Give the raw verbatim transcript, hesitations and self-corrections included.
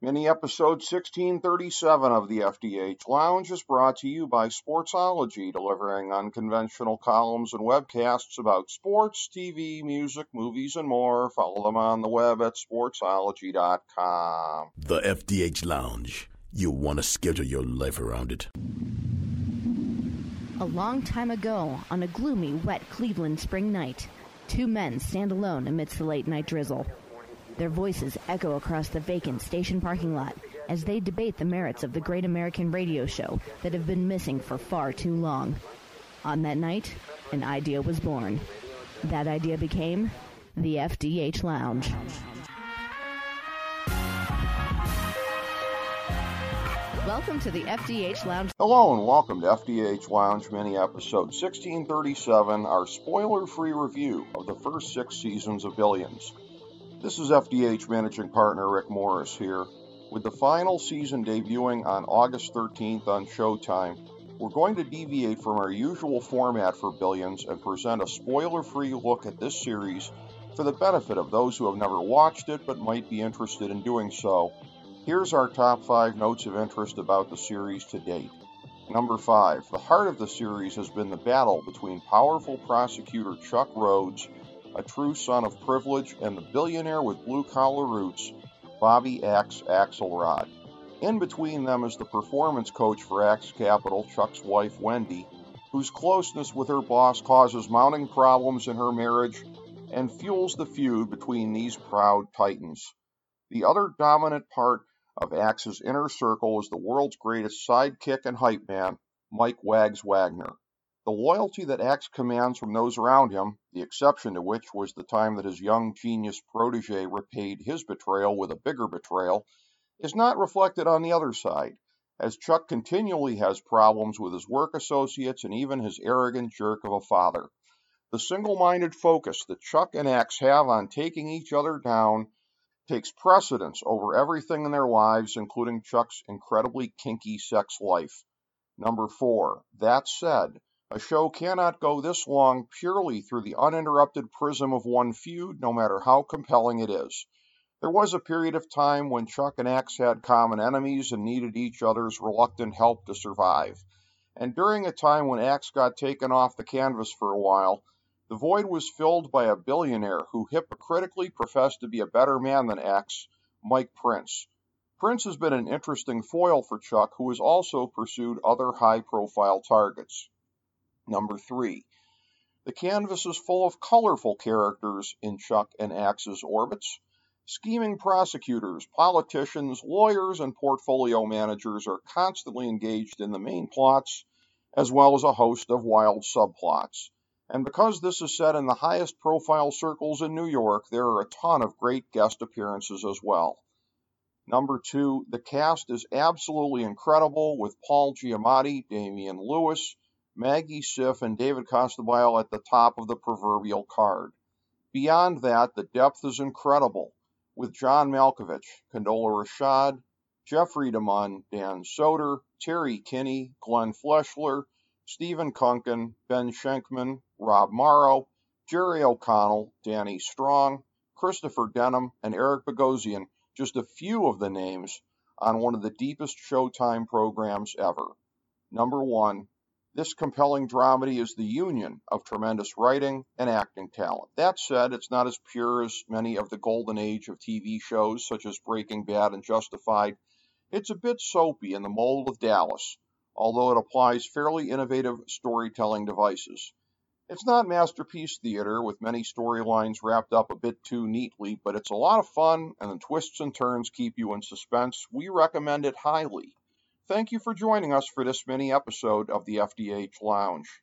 Mini episode sixteen thirty-seven of the F D H Lounge is brought to you by Sportsology, delivering unconventional columns and webcasts about sports, T V, music, movies, and more. Follow them on the web at sportsology dot com. The F D H Lounge. You'll want to schedule your life around it. A long time ago, on a gloomy, wet Cleveland spring night, two men stand alone amidst the late-night drizzle. Their voices echo across the vacant station parking lot as they debate the merits of the great American radio show that have been missing for far too long. On that night, an idea was born. That idea became the F D H Lounge. Welcome to the F D H Lounge. Hello and welcome to F D H Lounge mini episode sixteen thirty-seven, our spoiler-free review of the first six seasons of Billions. This is F D H Managing Partner Rick Morris here. With the final season debuting on August thirteenth on Showtime, we're going to deviate from our usual format for Billions and present a spoiler-free look at this series for the benefit of those who have never watched it but might be interested in doing so. Here's our top five notes of interest about the series to date. Number five, the heart of the series has been the battle between powerful prosecutor Chuck Rhoades, a true son of privilege, and the billionaire with blue-collar roots, Bobby Axe Axelrod. In between them is the performance coach for Axe Capital, Chuck's wife Wendy, whose closeness with her boss causes mounting problems in her marriage and fuels the feud between these proud titans. The other dominant part of Axe's inner circle is the world's greatest sidekick and hype man, Mike Wags Wagner. The loyalty that Axe commands from those around him, the exception to which was the time that his young genius protege repaid his betrayal with a bigger betrayal, is not reflected on the other side, as Chuck continually has problems with his work associates and even his arrogant jerk of a father. The single-minded focus that Chuck and Axe have on taking each other down takes precedence over everything in their lives, including Chuck's incredibly kinky sex life. Number four, that said, a show cannot go this long purely through the uninterrupted prism of one feud, no matter how compelling it is. There was a period of time when Chuck and Axe had common enemies and needed each other's reluctant help to survive. And during a time when Axe got taken off the canvas for a while, the void was filled by a billionaire who hypocritically professed to be a better man than Axe, Mike Prince. Prince has been an interesting foil for Chuck, who has also pursued other high-profile targets. Number three, the canvas is full of colorful characters in Chuck and Axe's orbits. Scheming prosecutors, politicians, lawyers, and portfolio managers are constantly engaged in the main plots, as well as a host of wild subplots. And because this is set in the highest profile circles in New York, there are a ton of great guest appearances as well. Number two, the cast is absolutely incredible, with Paul Giamatti, Damian Lewis, Maggie Siff, and David Costabile at the top of the proverbial card. Beyond that, the depth is incredible, with John Malkovich, Condola Rashad, Jeffrey DeMunn, Dan Soder, Terry Kinney, Glenn Fleshler, Stephen Kunken, Ben Schenkman, Rob Morrow, Jerry O'Connell, Danny Strong, Christopher Denham, and Eric Bogosian, just a few of the names on one of the deepest Showtime programs ever. Number one, this compelling dramedy is the union of tremendous writing and acting talent. That said, it's not as pure as many of the golden age of T V shows such as Breaking Bad and Justified. It's a bit soapy in the mold of Dallas, although it applies fairly innovative storytelling devices. It's not masterpiece theater with many storylines wrapped up a bit too neatly, but it's a lot of fun, and the twists and turns keep you in suspense. We recommend it highly. Thank you for joining us for this mini episode of the F D H Lounge.